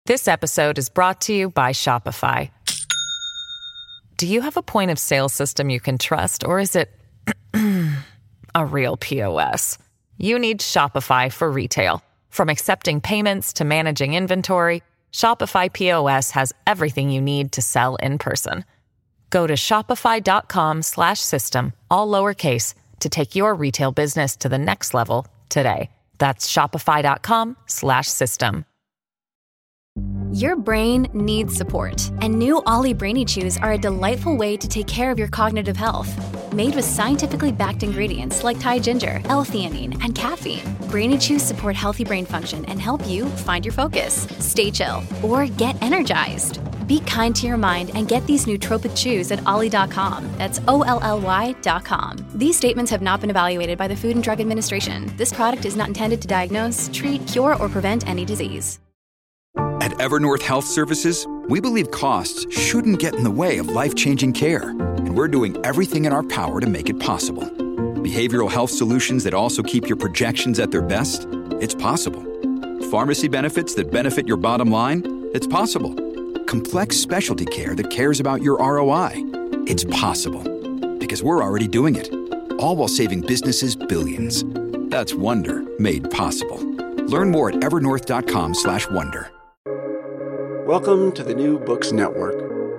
This episode is brought to you by Shopify. Do you have a point of sale system you can trust, or is it a real POS? You need Shopify for retail. From accepting payments to managing inventory, Shopify POS has everything you need to sell in person. Go to shopify.com/system, all lowercase, to take your retail business to the next level today. That's shopify.com/system. Your brain needs support, and new Ollie Brainy Chews are a delightful way to take care of your cognitive health. Made with scientifically backed ingredients like Thai ginger, L-theanine, and caffeine, Brainy Chews support healthy brain function and help you find your focus, stay chill, or get energized. Be kind to your mind and get these nootropic chews at ollie.com. That's OLLY.com. These statements have not been evaluated by the Food and Drug Administration. This product is not intended to diagnose, treat, cure, or prevent any disease. At Evernorth Health Services, we believe costs shouldn't get in the way of life-changing care, and we're doing everything in our power to make it possible. Behavioral health solutions that also keep your projections at their best? It's possible. Pharmacy benefits that benefit your bottom line? It's possible. Complex specialty care that cares about your ROI? It's possible. Because we're already doing it. All while saving businesses billions. That's Wonder made possible. Learn more at evernorth.com/wonder. Welcome to the New Books Network.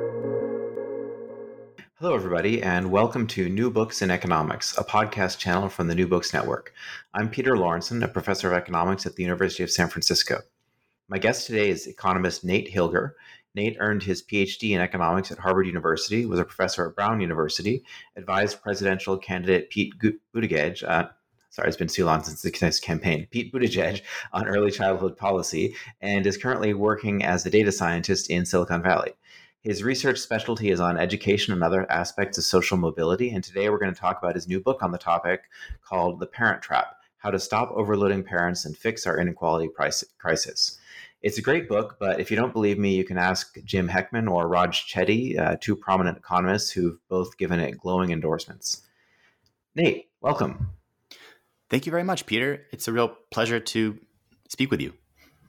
Hello, everybody, and welcome to New Books in Economics, a podcast channel from the New Books Network. I'm Peter Lawrenson, a professor of economics at the University of San Francisco. My guest today is economist Nate Hilger. Nate earned his PhD in economics at Harvard University, was a professor at Brown University, advised presidential candidate Pete Buttigieg, it's been too long since the campaign, Pete Buttigieg, on early childhood policy, and is currently working as a data scientist in Silicon Valley. His research specialty is on education and other aspects of social mobility, and today we're going to talk about his new book on the topic called The Parent Trap: How to Stop Overloading Parents and Fix Our Inequality Crisis. It's a great book, but if you don't believe me, you can ask Jim Heckman or Raj Chetty, two prominent economists who've both given it glowing endorsements. Nate, welcome. Thank you very much, Peter. It's a real pleasure to speak with you.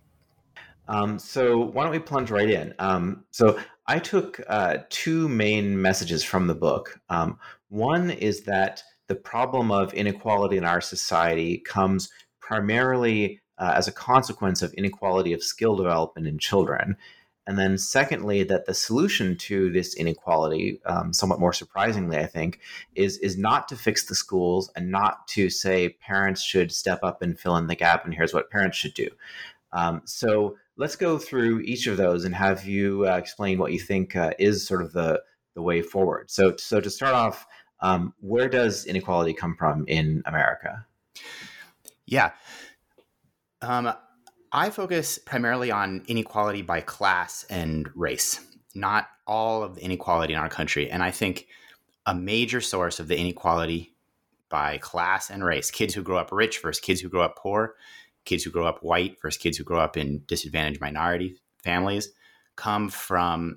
So why don't we plunge right in? So I took two main messages from the book. One is that the problem of inequality in our society comes primarily as a consequence of inequality of skill development in children. And then secondly, that the solution to this inequality, somewhat more surprisingly, I think, is not to fix the schools and not to say parents should step up and fill in the gap and here's what parents should do. So let's go through each of those and have you explain what you think is sort of the way forward. So to start off, where does inequality come from in America? Yeah. I focus primarily on inequality by class and race, not all of the inequality in our country. And I think a major source of the inequality by class and race, kids who grow up rich versus kids who grow up poor, kids who grow up white versus kids who grow up in disadvantaged minority families, come from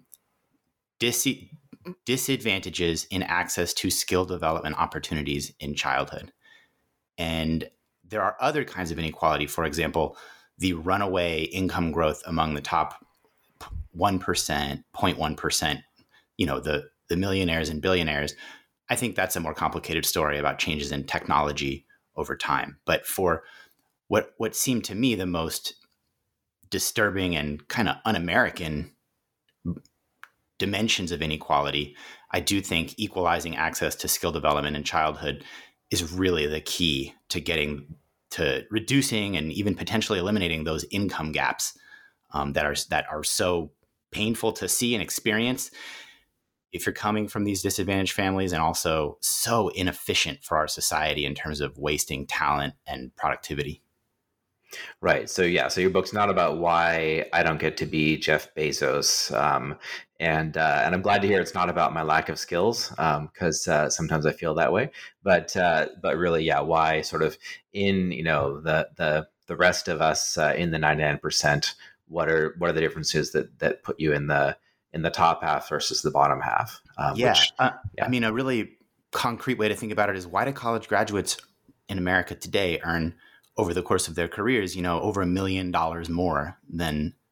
disadvantages in access to skill development opportunities in childhood. And there are other kinds of inequality. For example, the runaway income growth among the top 1%, 0.1%, the millionaires and billionaires. I think that's a more complicated story about changes in technology over time. But for what seemed to me the most disturbing and kind of un-American dimensions of inequality, I do think equalizing access to skill development in childhood is really the key to reducing and even potentially eliminating those income gaps that are so painful to see and experience if you're coming from these disadvantaged families, and also so inefficient for our society in terms of wasting talent and productivity. Right. So your book's not about why I don't get to be Jeff Bezos, and I'm glad to hear it's not about my lack of skills, because sometimes I feel that way. But really, why sort of in the rest of us in the 99%, what are the differences that put you in the top half versus the bottom half? I mean, a really concrete way to think about it is, why do college graduates in America today earn over the course of their careers, over $1 million more than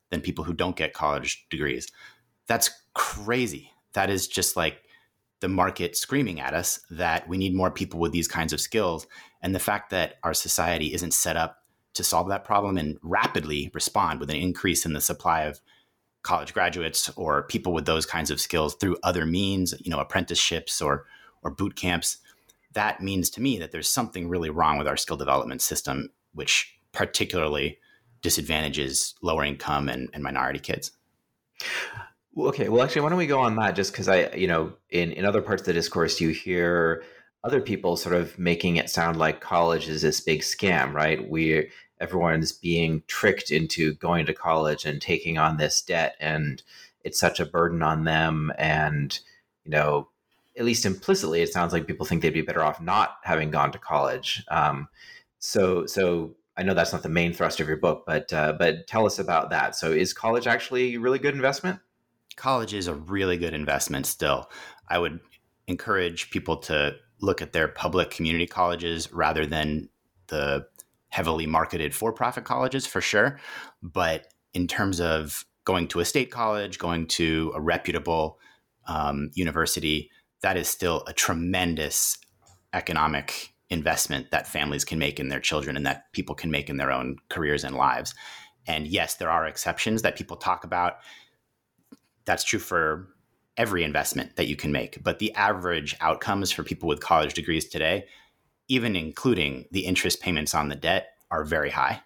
than people who don't get college degrees. That's crazy. That is just like the market screaming at us that we need more people with these kinds of skills. And the fact that our society isn't set up to solve that problem and rapidly respond with an increase in the supply of college graduates or people with those kinds of skills through other means, apprenticeships or boot camps, that means to me that there's something really wrong with our skill development system, which particularly disadvantages lower income and minority kids. Okay, well, actually, why don't we go on that? Just because in other parts of the discourse, you hear other people sort of making it sound like college is this big scam, right? Everyone's being tricked into going to college and taking on this debt, and it's such a burden on them. And at least implicitly, it sounds like people think they'd be better off not having gone to college. So I know that's not the main thrust of your book, but tell us about that. So is college actually a really good investment? College is a really good investment still. I would encourage people to look at their public community colleges rather than the heavily marketed for-profit colleges for sure. But in terms of going to a state college, going to a reputable university, that is still a tremendous economic investment that families can make in their children and that people can make in their own careers and lives. And yes, there are exceptions that people talk about. That's true for every investment that you can make. But the average outcomes for people with college degrees today, even including the interest payments on the debt, are very high.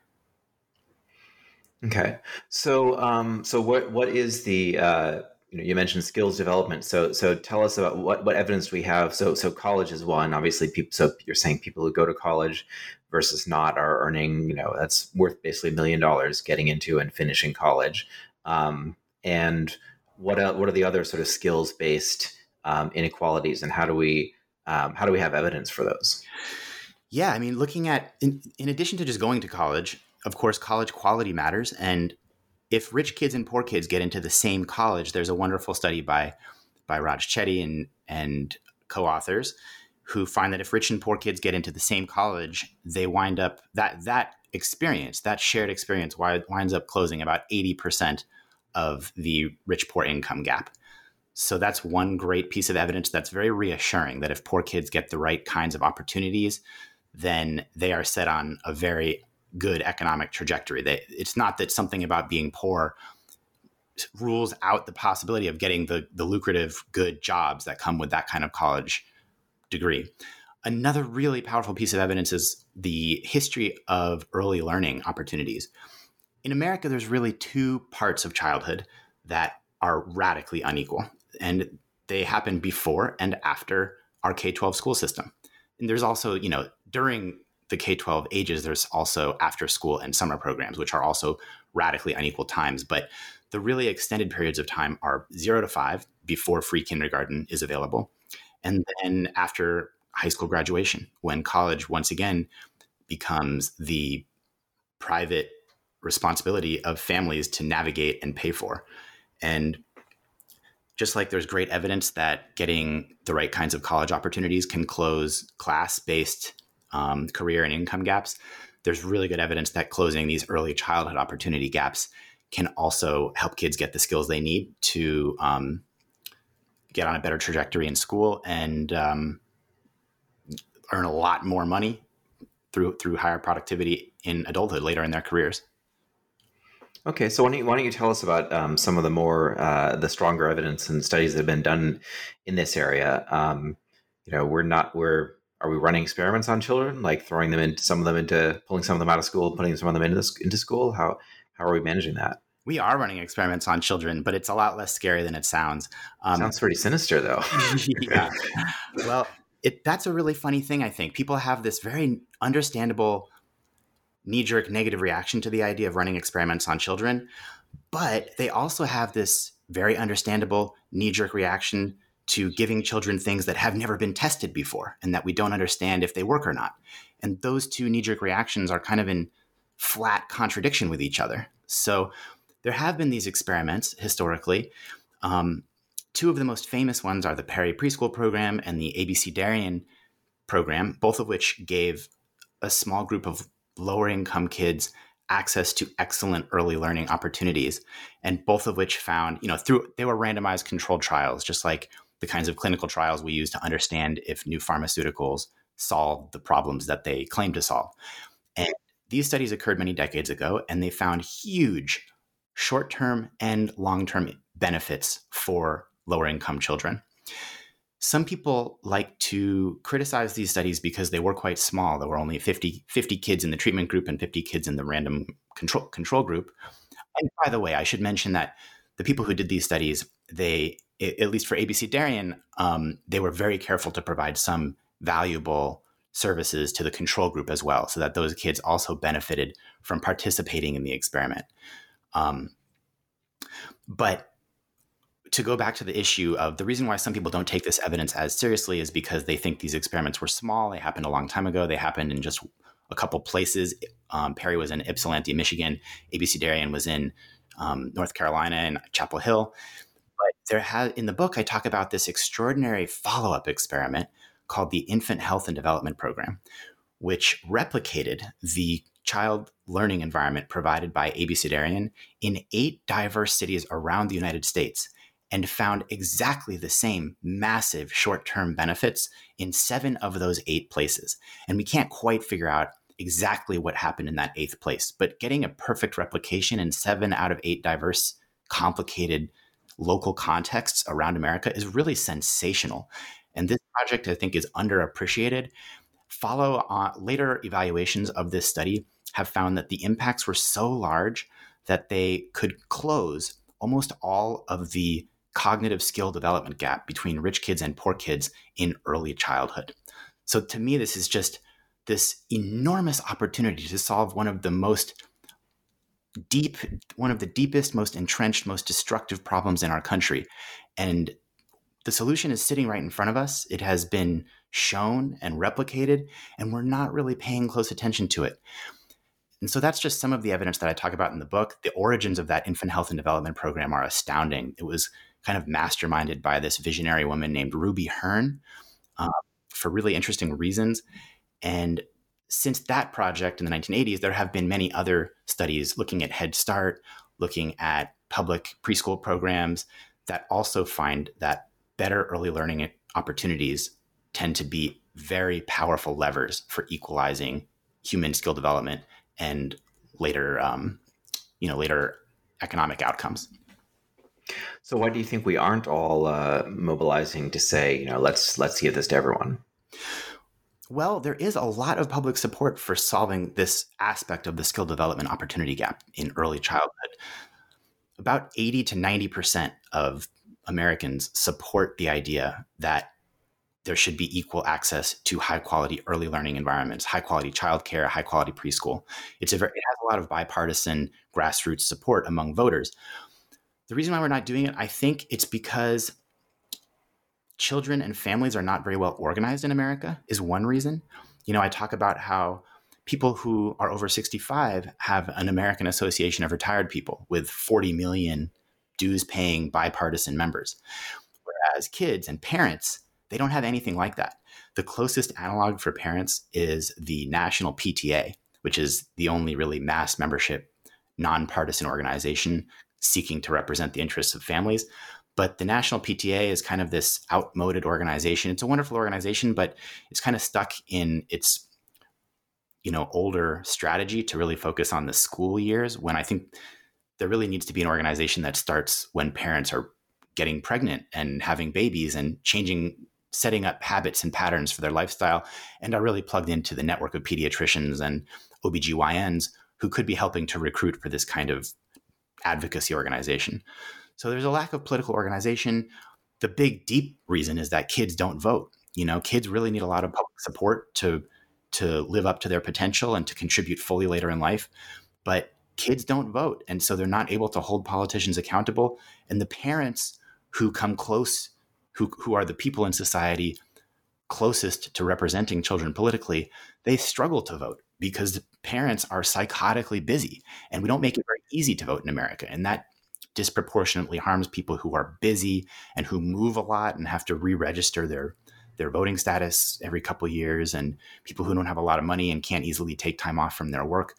Okay. So what is the you mentioned skills development. So tell us about what evidence we have. So college is one, obviously. So you're saying people who go to college versus not are earning, that's worth basically $1 million getting into and finishing college. And what are the other sort of skills based inequalities, and how do we have evidence for those? Yeah, I mean, looking at in addition to just going to college, of course, college quality matters. And if rich kids and poor kids get into the same college, there's a wonderful study by Raj Chetty and co-authors who find that if rich and poor kids get into the same college, they wind up that shared experience winds up closing about 80% of the rich-poor income gap. So that's one great piece of evidence that's very reassuring, that if poor kids get the right kinds of opportunities, then they are set on a very good economic trajectory. It's not that something about being poor rules out the possibility of getting the lucrative, good jobs that come with that kind of college degree. Another really powerful piece of evidence is the history of early learning opportunities. In America, there's really two parts of childhood that are radically unequal, and they happen before and after our K-12 school system. And there's also, during the K-12 ages, there's also after school and summer programs, which are also radically unequal times. But the really extended periods of time are 0 to 5 before free kindergarten is available. And then after high school graduation, when college once again becomes the private responsibility of families to navigate and pay for. And just like there's great evidence that getting the right kinds of college opportunities can close class-based career and income gaps, there's really good evidence that closing these early childhood opportunity gaps can also help kids get the skills they need to get on a better trajectory in school and earn a lot more money through higher productivity in adulthood later in their careers. Okay, so why don't you tell us about some of the more the stronger evidence and studies that have been done in this area? Are we running experiments on children, like throwing them into pulling some of them out of school, putting some of them into school? How are we managing that? We are running experiments on children, but it's a lot less scary than it sounds. Sounds pretty sinister, though. Yeah. Well, that's a really funny thing, I think. People have this very understandable knee-jerk negative reaction to the idea of running experiments on children, but they also have this very understandable knee-jerk reaction to giving children things that have never been tested before and that we don't understand if they work or not. And those two knee-jerk reactions are kind of in flat contradiction with each other. So there have been these experiments historically. Two of the most famous ones are the Perry Preschool Program and the ABC Darien Program, both of which gave a small group of lower income kids access to excellent early learning opportunities, and both of which found, they were randomized controlled trials, just like the kinds of clinical trials we use to understand if new pharmaceuticals solve the problems that they claim to solve. And these studies occurred many decades ago, and they found huge short-term and long-term benefits for lower-income children. Some people like to criticize these studies because they were quite small. There were only 50 kids in the treatment group and 50 kids in the random control group. And by the way, I should mention that the people who did these studies, they, at least for Abecedarian, they were very careful to provide some valuable services to the control group as well, so that those kids also benefited from participating in the experiment. But to go back to the issue of the reason why some people don't take this evidence as seriously is because they think these experiments were small. They happened a long time ago. They happened in just a couple places. Perry was in Ypsilanti, Michigan. Abecedarian was in North Carolina and Chapel Hill. But in the book, I talk about this extraordinary follow-up experiment called the Infant Health and Development Program, which replicated the child learning environment provided by Abecedarian in 8 diverse cities around the United States, and found exactly the same massive short-term benefits in 7 of those 8 places. And we can't quite figure out exactly what happened in that 8th place, but getting a perfect replication in 7 out of 8 diverse, complicated local contexts around America is really sensational. And this project, I think, is underappreciated. Later evaluations of this study have found that the impacts were so large that they could close almost all of the cognitive skill development gap between rich kids and poor kids in early childhood. So to me, this is just this enormous opportunity to solve one of the deepest, most entrenched, most destructive problems in our country. And the solution is sitting right in front of us. It has been shown and replicated, and we're not really paying close attention to it. And so that's just some of the evidence that I talk about in the book. The origins of that infant health and development program are astounding. It was kind of masterminded by this visionary woman named Ruby Hearn for really interesting reasons. And since that project in the 1980s, there have been many other studies looking at Head Start, looking at public preschool programs that also find that better early learning opportunities tend to be very powerful levers for equalizing human skill development and later economic outcomes. So why do you think we aren't all mobilizing to say, let's give this to everyone? Well, there is a lot of public support for solving this aspect of the skill development opportunity gap in early childhood. About 80 to 90% of Americans support the idea that there should be equal access to high-quality early learning environments, high-quality childcare, high-quality preschool. It has a lot of bipartisan grassroots support among voters. The reason why we're not doing it, I think it's because children and families are not very well organized in America is one reason. I talk about how people who are over 65 have an American Association of Retired People with 40 million dues-paying bipartisan members, whereas kids and parents, they don't have anything like that. The closest analog for parents is the National PTA, which is the only really mass membership, nonpartisan organization seeking to represent the interests of families. But the National PTA is kind of this outmoded organization. It's a wonderful organization, but it's kind of stuck in its older strategy to really focus on the school years, when I think there really needs to be an organization that starts when parents are getting pregnant and having babies and setting up habits and patterns for their lifestyle, and are really plugged into the network of pediatricians and OBGYNs who could be helping to recruit for this kind of advocacy organization. So there's a lack of political organization. The big, deep reason is that kids don't vote. Kids really need a lot of public support to live up to their potential and to contribute fully later in life. But kids don't vote. And so they're not able to hold politicians accountable. And the parents who come close, who are the people in society closest to representing children politically, they struggle to vote because the parents are psychotically busy. And we don't make it very easy to vote in America. And that disproportionately harms people who are busy and who move a lot and have to re-register their voting status every couple of years, and people who don't have a lot of money and can't easily take time off from their work.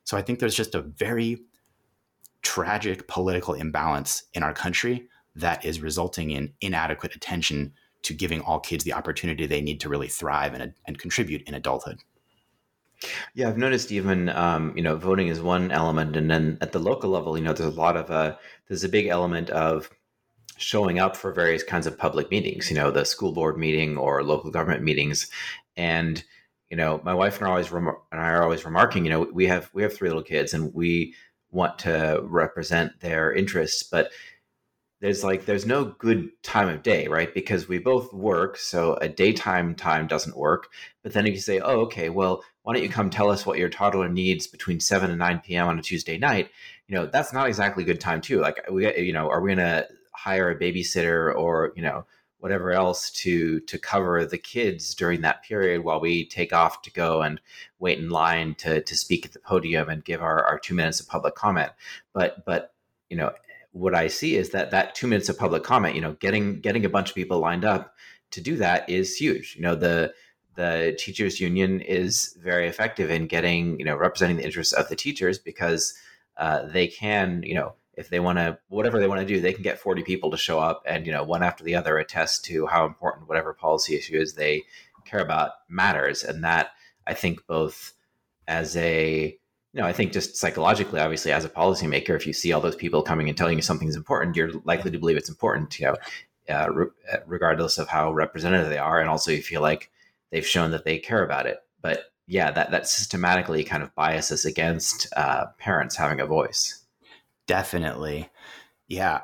So I think there's just a very tragic political imbalance in our country that is resulting in inadequate attention to giving all kids the opportunity they need to really thrive and contribute in adulthood. Yeah, I've noticed even voting is one element, and then at the local level, there's a lot of there's a big element of showing up for various kinds of public meetings, the school board meeting or local government meetings, and my wife and I are always remarking, we have 3 little kids, and we want to represent their interests, but there's no good time of day, right? Because we both work, so a daytime time doesn't work. But then if you say, oh, okay, well, why don't you come tell us what your toddler needs between 7 and 9 p.m. on a Tuesday night? That's not exactly a good time too. Like, are we going to hire a babysitter or, whatever else to cover the kids during that period while we take off to go and wait in line to speak at the podium and give our 2 minutes of public comment? But what I see is that 2 minutes of public comment, getting a bunch of people lined up to do that is huge. The teachers union is very effective in getting, representing the interests of the teachers, because they can, if they want to, whatever they want to do, they can get 40 people to show up and, one after the other attest to how important whatever policy issue is they care about matters. And that, I think, both as I think just psychologically, obviously, as a policymaker, if you see all those people coming and telling you something's important, you're likely to believe it's important, regardless of how representative they are. And also you feel like they've shown that they care about it. But yeah, that systematically kind of biases against parents having a voice. Definitely. Yeah.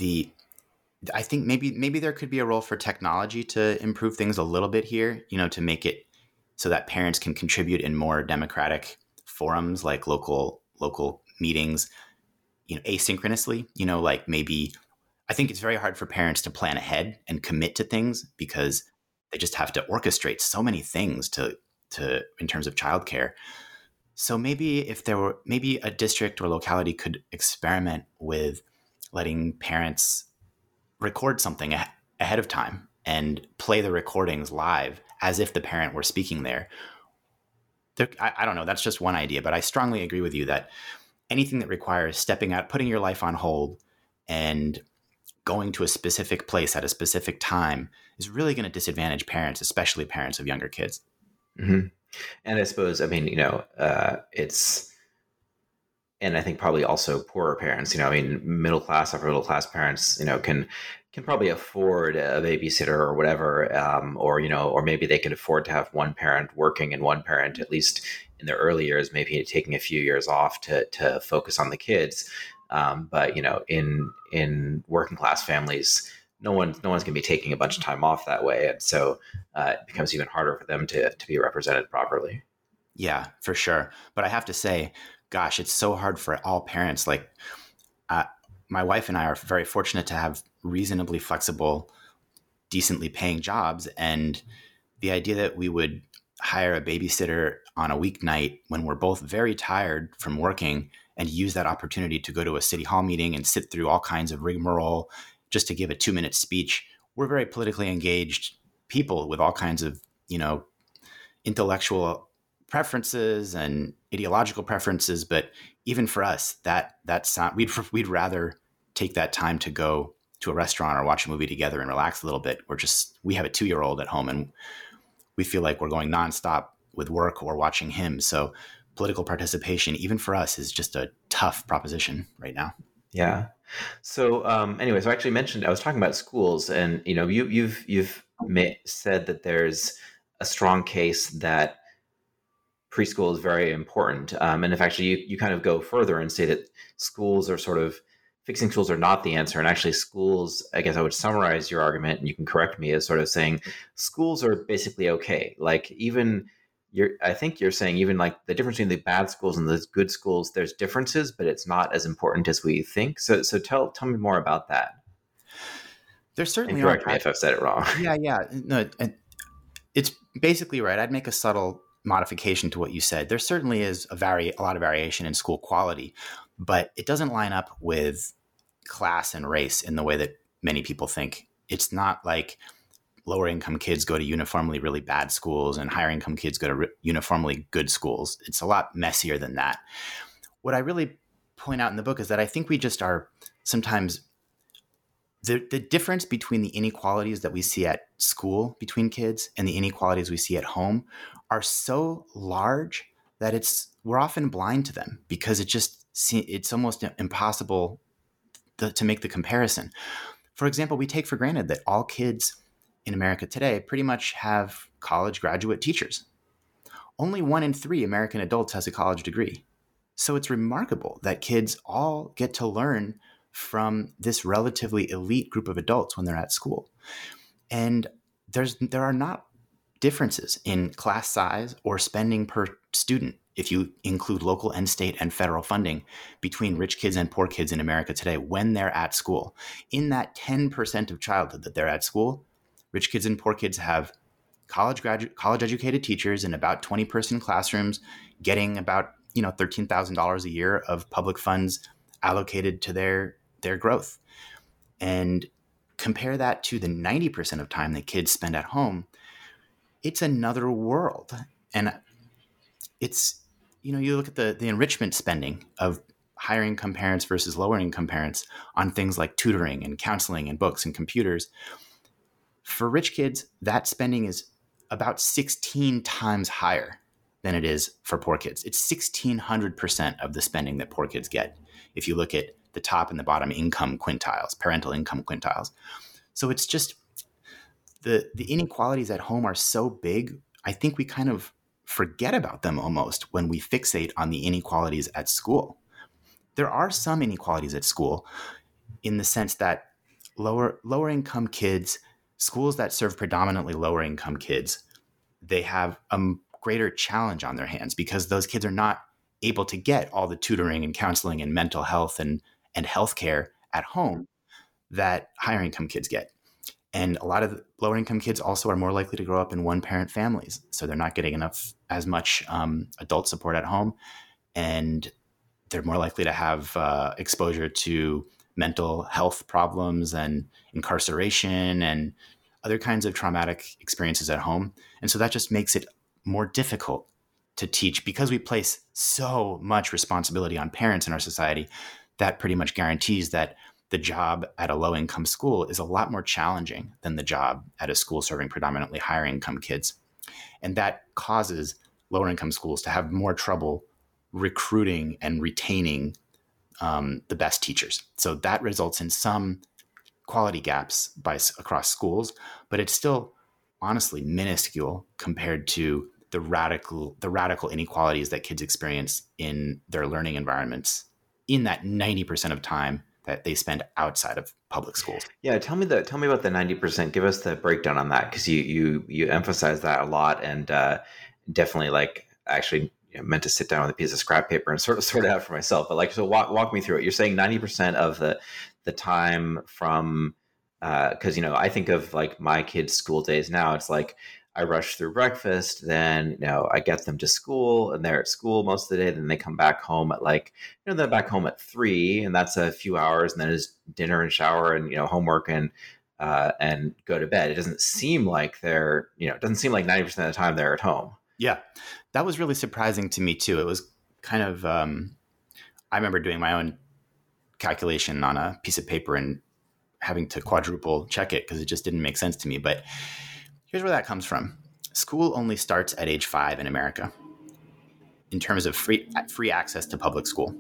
I think maybe there could be a role for technology to improve things a little bit here, to make it so that parents can contribute in more democratic forums like local meetings, asynchronously, like maybe I think it's very hard for parents to plan ahead and commit to things because they just have to orchestrate so many things to in terms of childcare. So maybe if there were a district or locality could experiment with letting parents record something ahead of time and play the recordings live as if the parent were speaking there. I don't know. That's just one idea, but I strongly agree with you that anything that requires stepping out, putting your life on hold, and going to a specific place at a specific time is really going to disadvantage parents, especially parents of younger kids. Mm-hmm. And I suppose, and I think probably also poorer parents, middle class, upper middle class parents, can probably afford a babysitter or whatever, or maybe they can afford to have one parent working and one parent, at least in their early years, maybe taking a few years off to focus on the kids. But in working class families, no one's going to be taking a bunch of time off that way, and so it becomes even harder for them to be represented properly. Yeah, for sure. But I have to say, gosh, it's so hard for all parents. Like, my wife and I are very fortunate to have reasonably flexible, decently paying jobs. And the idea that we would hire a babysitter on a weeknight when we're both very tired from working and use that opportunity to go to a city hall meeting and sit through all kinds of rigmarole just to give a 2-minute speech. We're very politically engaged people with all kinds of, intellectual preferences and ideological preferences. But even for us, that's not, we'd rather take that time to go to a restaurant or watch a movie together and relax a little bit. We have a 2-year-old at home and we feel like we're going nonstop with work or watching him. So political participation, even for us, is just a tough proposition right now. Yeah. So anyway, so I actually mentioned, I was talking about schools, and you've said that there's a strong case that preschool is very important. And if actually you kind of go further and say that schools are sort of, fixing schools are not the answer. And actually schools, I guess I would summarize your argument, and you can correct me, as sort of saying schools are basically okay. Like, even I think you're saying even like the difference between the bad schools and the good schools, there's differences, but it's not as important as we think. So tell me more about that. There certainly and correct me if I've said it wrong. Yeah. No, it's basically right. I'd make a subtle modification to what you said. There certainly is a lot of variation in school quality, but it doesn't line up with class and race in the way that many people think. It's not like lower income kids go to uniformly really bad schools and higher income kids go to uniformly good schools. It's a lot messier than that. what I really point out in the book is that I think we just are sometimes the difference between the inequalities that we see at school between kids and the inequalities we see at home are so large that we're often blind to them because it's almost impossible to make the comparison. For example, we take for granted that all kids in America today pretty much have college graduate teachers. Only 1 in 3 American adults has a college degree. So it's remarkable that kids all get to learn from this relatively elite group of adults when they're at school. And there are not differences in class size or spending per student, if you include local and state and federal funding, between rich kids and poor kids in America today when they're at school. In that 10% of childhood that they're at school, rich kids and poor kids have college-educated teachers in about 20-person classrooms, getting about $13,000 a year of public funds allocated to their growth. And compare that to the 90% of time that kids spend at home, it's another world. And it's, you look at the enrichment spending of higher income parents versus lower income parents on things like tutoring and counseling and books and computers. For rich kids, that spending is about 16 times higher than it is for poor kids. It's 1,600% of the spending that poor kids get if you look at the top and the bottom income quintiles, parental income quintiles. So it's just the inequalities at home are so big, I think we kind of forget about them almost when we fixate on the inequalities at school. There are some inequalities at school in the sense that lower income kids, schools that serve predominantly lower income kids, they have a greater challenge on their hands because those kids are not able to get all the tutoring and counseling and mental health and healthcare at home that higher income kids get. And a lot of the lower income kids also are more likely to grow up in one-parent families. So they're not getting as much adult support at home. And they're more likely to have exposure to mental health problems and incarceration and other kinds of traumatic experiences at home. And so that just makes it more difficult to teach because we place so much responsibility on parents in our society. That pretty much guarantees that the job at a low-income school is a lot more challenging than the job at a school serving predominantly higher-income kids. And that causes lower-income schools to have more trouble recruiting and retaining the best teachers. So that results in some quality gaps across schools, but it's still honestly minuscule compared to the radical inequalities that kids experience in their learning environments in that 90% of time that they spend outside of public schools. Yeah, tell me about the 90%. Give us the breakdown on that, because you emphasize that a lot, and definitely actually meant to sit down with a piece of scrap paper and sort it out for myself. But so walk me through it. You're saying 90% of the time from because I think of my kids' school days now. It's like I rush through breakfast, then I get them to school, and they're at school most of the day. Then they come back home at they're back home at 3, and that's a few hours, and then it's dinner and shower and homework and go to bed. It doesn't seem like it doesn't seem like 90% of the time they're at home. Yeah, that was really surprising to me too. It was kind of I remember doing my own calculation on a piece of paper and having to quadruple check it because it just didn't make sense to me. But here's where that comes from. School only starts at age 5 in America in terms of free access to public school.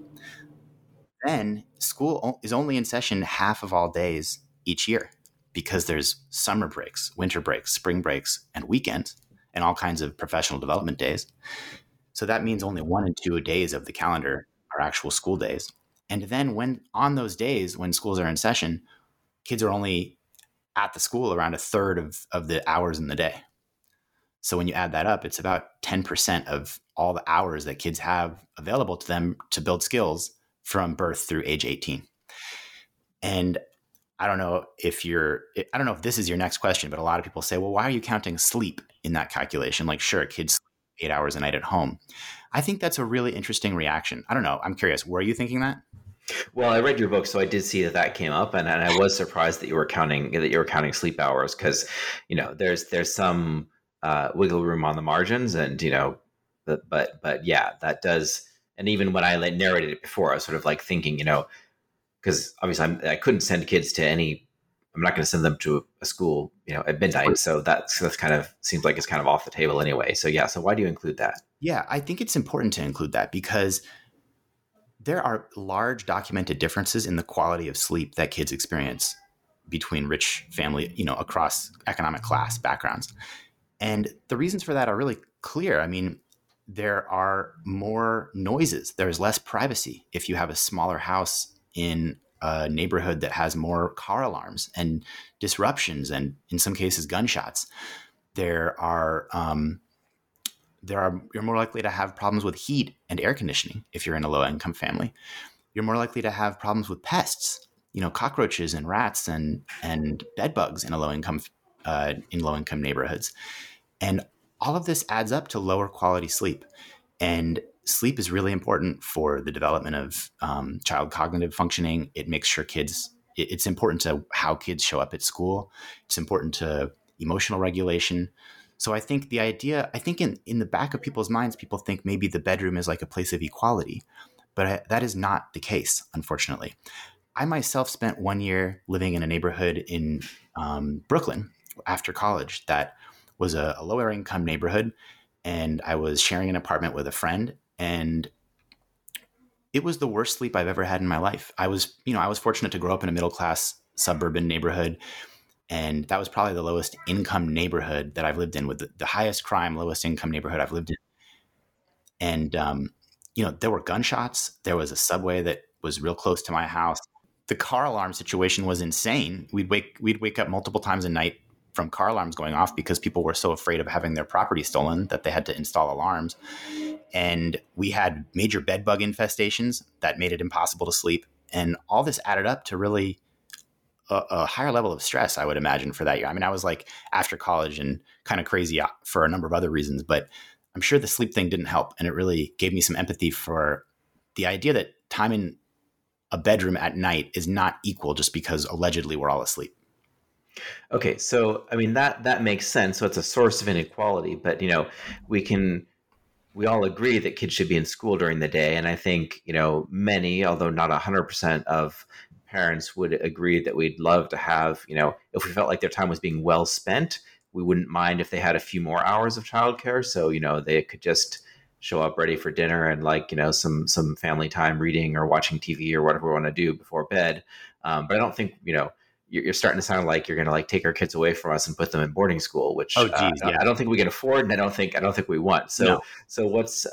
Then school is only in session half of all days each year because there's summer breaks, winter breaks, spring breaks, and weekends, and all kinds of professional development days. So that means only 1 and 2 days of the calendar are actual school days. And then when on those days when schools are in session, kids are only at the school around a third of the hours in the day. So when you add that up, it's about 10% of all the hours that kids have available to them to build skills from birth through age 18. And I don't know if this is your next question, but a lot of people say, well, why are you counting sleep in that calculation? Sure, kids sleep 8 hours a night at home. I think that's a really interesting reaction. I don't know. I'm curious. Were you thinking that? Well, I read your book, so I did see that came up, and I was surprised that you were counting sleep hours, because there's some wiggle room on the margins, and but yeah, that does And even when I like narrated it before, I was sort of like thinking, because obviously I couldn't send kids to any. I'm not going to send them to a school, at midnight. So that's kind of seems like it's kind of off the table anyway. So yeah. So why do you include that? Yeah, I think it's important to include that because there are large documented differences in the quality of sleep that kids experience between rich family, across economic class backgrounds. And the reasons for that are really clear. I mean, there are more noises. There's less privacy if you have a smaller house in a neighborhood that has more car alarms and disruptions and in some cases gunshots. You're more likely to have problems with heat and air conditioning if you're in a low income family. You're more likely to have problems with pests, cockroaches and rats and bed bugs in low income neighborhoods. And all of this adds up to lower quality sleep. And sleep is really important for the development of child cognitive functioning. It makes sure it's important to how kids show up at school. It's important to emotional regulation. So I think in the back of people's minds, people think maybe the bedroom is like a place of equality, but that is not the case, unfortunately. I myself spent 1 year living in a neighborhood in Brooklyn after college that was a lower income neighborhood, and I was sharing an apartment with a friend, and it was the worst sleep I've ever had in my life. I was fortunate to grow up in a middle class suburban neighborhood, and that was probably the lowest income neighborhood that I've lived in, with the highest crime, lowest income neighborhood I've lived in. And there were gunshots. There was a subway that was real close to my house. The car alarm situation was insane. We'd wake up multiple times a night from car alarms going off because people were so afraid of having their property stolen that they had to install alarms. And we had major bed bug infestations that made it impossible to sleep. And all this added up to really a higher level of stress, I would imagine, for that year. I mean, I was like after college and kind of crazy for a number of other reasons, but I'm sure the sleep thing didn't help. And it really gave me some empathy for the idea that time in a bedroom at night is not equal just because allegedly we're all asleep. Okay, so I mean that makes sense. So it's a source of inequality, but we all agree that kids should be in school during the day, and I think many, although not 100% of parents would agree that we'd love to have if we felt like their time was being well spent, we wouldn't mind if they had a few more hours of childcare, so they could just show up ready for dinner and some family time reading or watching TV or whatever we want to do before bed. But I don't think you're starting to sound like you're going to take our kids away from us and put them in boarding school, which yeah. I don't think we can afford, and I don't think we want. So No. So what's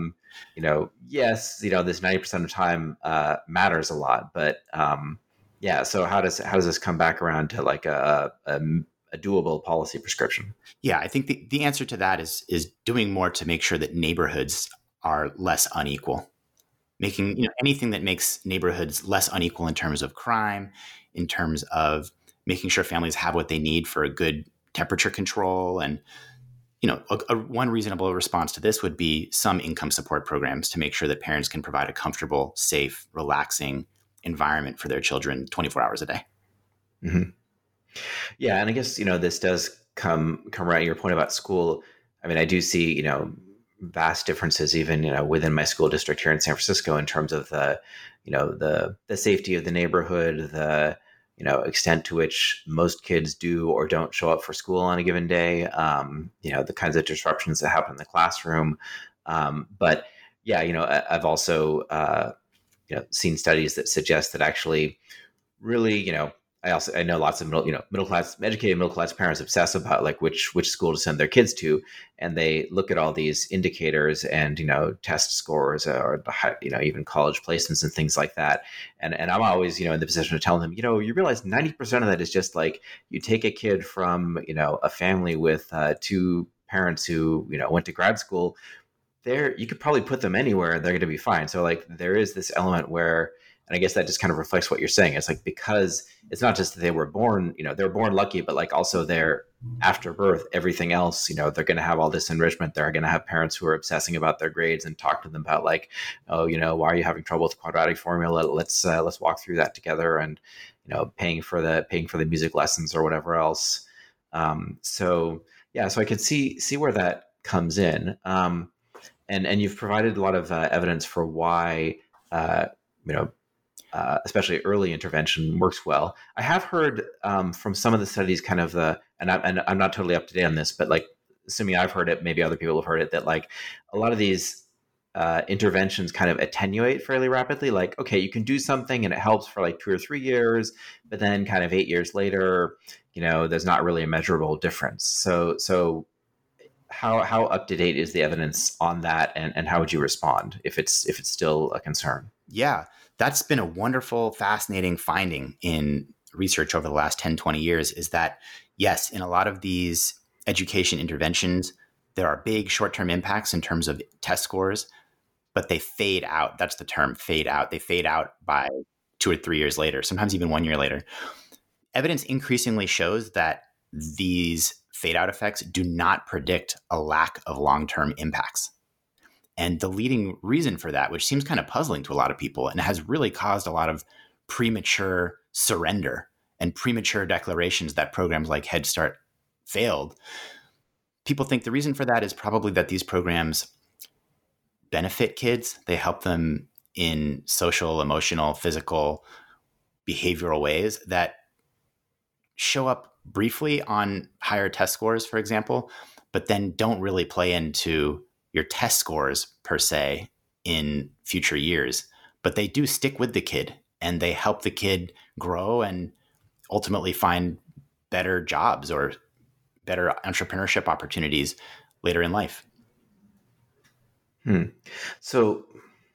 yes, this 90% of time matters a lot, but yeah. So how does this come back around to like a doable policy prescription? Yeah, I think the answer to that is doing more to make sure that neighborhoods are less unequal. Making anything that makes neighborhoods less unequal in terms of crime, in terms of making sure families have what they need for a good temperature control. And one reasonable response to this would be some income support programs to make sure that parents can provide a comfortable, safe, relaxing environment for their children 24 hours a day. Mm-hmm. Yeah, and I guess this does come right to your point about school. I mean, I do see vast differences even within my school district here in San Francisco in terms of the safety of the neighborhood, the extent to which most kids do or don't show up for school on a given day, the kinds of disruptions that happen in the classroom. But yeah, I've also seen studies that suggest that actually really I know lots of educated middle class parents obsess about like which school to send their kids to, and they look at all these indicators and test scores or even college placements and things like that. And I'm always in the position of telling them you realize 90% of that is just like you take a kid from a family with two parents who went to grad school. There you could probably put them anywhere and they're going to be fine. So like there is this element where. And I guess that just kind of reflects what you're saying. It's like, because it's not just that they were born, they were born lucky, but like also they're after birth, everything else, they're going to have all this enrichment. They're going to have parents who are obsessing about their grades and talk to them about like, oh, why are you having trouble with the quadratic formula? Let's walk through that together, and, paying for the music lessons or whatever else. So I could see where that comes in. and you've provided a lot of evidence for why you know especially early intervention works well. I have heard from some of the studies, kind of and I'm not totally up to date on this, but like assuming I've heard it, maybe other people have heard it, that like a lot of these interventions kind of attenuate fairly rapidly. Like, okay, you can do something and it helps for like 2 or 3 years, but then kind of 8 years later, there's not really a measurable difference. So how up to date is the evidence on that, and how would you respond if it's still a concern? Yeah, that's been a wonderful, fascinating finding in research over the last 10, 20 years, is that, yes, in a lot of these education interventions, there are big short-term impacts in terms of test scores, but they fade out. That's the term, fade out. They fade out by 2 or 3 years later, sometimes even 1 year later. Evidence increasingly shows that these fade-out effects do not predict a lack of long-term impacts. And the leading reason for that, which seems kind of puzzling to a lot of people and has really caused a lot of premature surrender and premature declarations that programs like Head Start failed, people think the reason for that is probably that these programs benefit kids. They help them in social, emotional, physical, behavioral ways that show up briefly on higher test scores, for example, but then don't really play into your test scores per se in future years. But they do stick with the kid, and they help the kid grow and ultimately find better jobs or better entrepreneurship opportunities later in life. So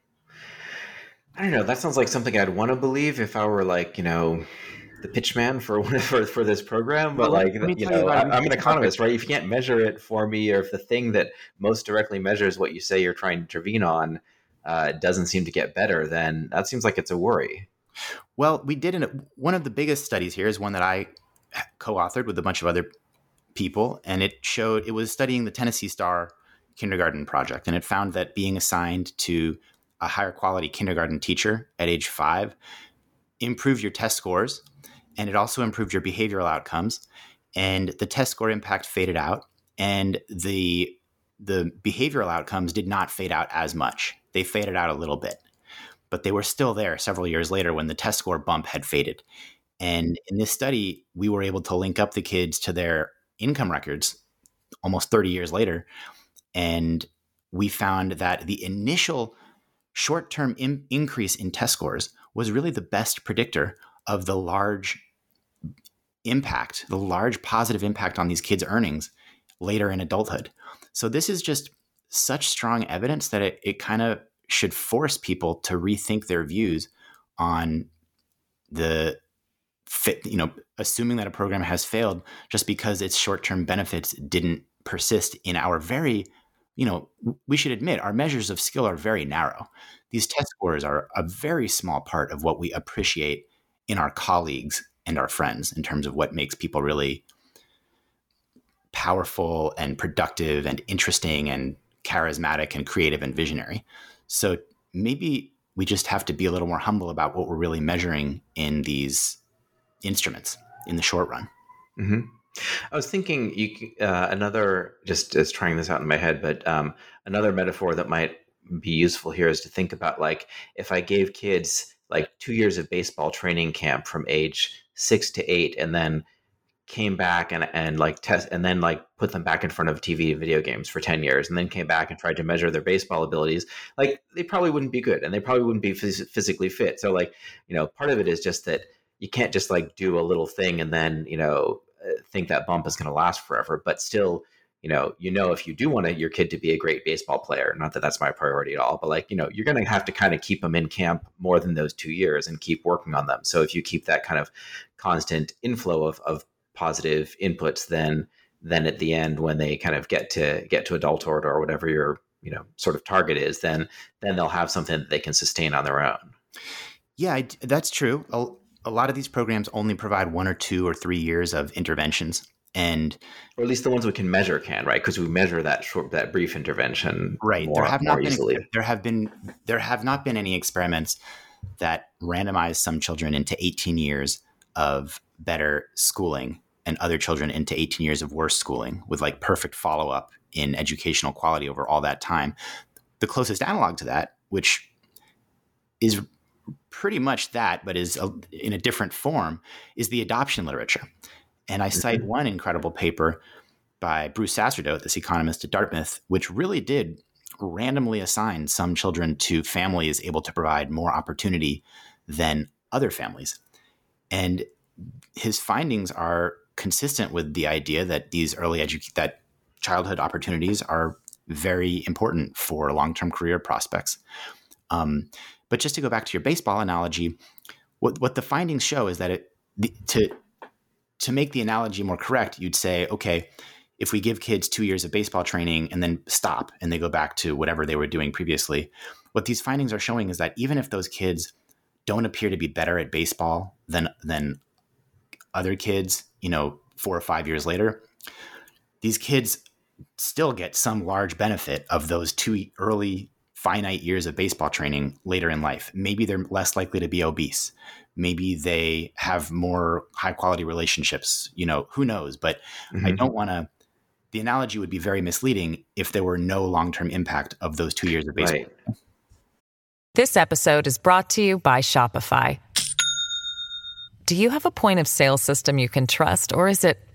I don't know. That sounds like something I'd want to believe if I were like, the pitch man for this program. But Well, like, let me tell you about I'm an economist, right? If you can't measure it for me, or if the thing that most directly measures what you say you're trying to intervene on doesn't seem to get better, then that seems like it's a worry. Well, we did one of the biggest studies here is one that I co-authored with a bunch of other people, and it was studying the Tennessee Star Kindergarten Project, and it found that being assigned to a higher quality kindergarten teacher at age 5 improved your test scores, and it also improved your behavioral outcomes. And the test score impact faded out, and the behavioral outcomes did not fade out as much. They faded out a little bit, but they were still there several years later when the test score bump had faded. And in this study, we were able to link up the kids to their income records almost 30 years later. And we found that the initial short-term increase in test scores was really the best predictor of the large impact, the large positive impact on these kids' earnings later in adulthood. So this is just such strong evidence that it kind of should force people to rethink their views on the fit, assuming that a program has failed just because its short-term benefits didn't persist in our very, we should admit our measures of skill are very narrow. These test scores are a very small part of what we appreciate in our colleagues and our friends in terms of what makes people really powerful and productive and interesting and charismatic and creative and visionary. So maybe we just have to be a little more humble about what we're really measuring in these instruments in the short run. Mm-hmm. I was thinking another, just as trying this out in my head, but another metaphor that might be useful here is to think about, like, if I gave kids like 2 years of baseball training camp from age 6 to 8, and then came back and like test, and then like put them back in front of TV and video games for 10 years, and then came back and tried to measure their baseball abilities, like they probably wouldn't be good, and they probably wouldn't be physically fit. So like, part of it is just that you can't just like do a little thing and then, think that bump is going to last forever. But still, if you do want your kid to be a great baseball player, not that that's my priority at all, but like, you're going to have to kind of keep them in camp more than those 2 years and keep working on them. So if you keep that kind of constant inflow of positive inputs, then at the end, when they kind of get to adulthood or whatever your, sort of target is, then they'll have something that they can sustain on their own. Yeah, that's true. A lot of these programs only provide 1 or 2 or 3 years of interventions, or at least the ones we can measure can, right? Because we measure that brief intervention, right? More easily. There have not been any experiments that randomize some children into 18 years of better schooling and other children into 18 years of worse schooling with like perfect follow-up in educational quality over all that time. the closest analog to that, which is pretty much that, but is in a different form, is the adoption literature. And I cite one incredible paper by Bruce Sacerdote, this economist at Dartmouth, which really did randomly assign some children to families able to provide more opportunity than other families. And his findings are consistent with the idea that these that childhood opportunities are very important for long-term career prospects. But just to go back to your baseball analogy, what the findings show is that to make the analogy more correct, you'd say, okay, if we give kids 2 years of baseball training and then stop and they go back to whatever they were doing previously, what these findings are showing is that even if those kids don't appear to be better at baseball than other kids, 4 or 5 years later, these kids still get some large benefit of those 2 early finite years of baseball training later in life. Maybe they're less likely to be obese. Maybe they have more high quality relationships, who knows? But I don't want to, the analogy would be very misleading if there were no long-term impact of those 2 years of baseball. Right. This episode is brought to you by Shopify. Do you have a point of sale system you can trust, or is it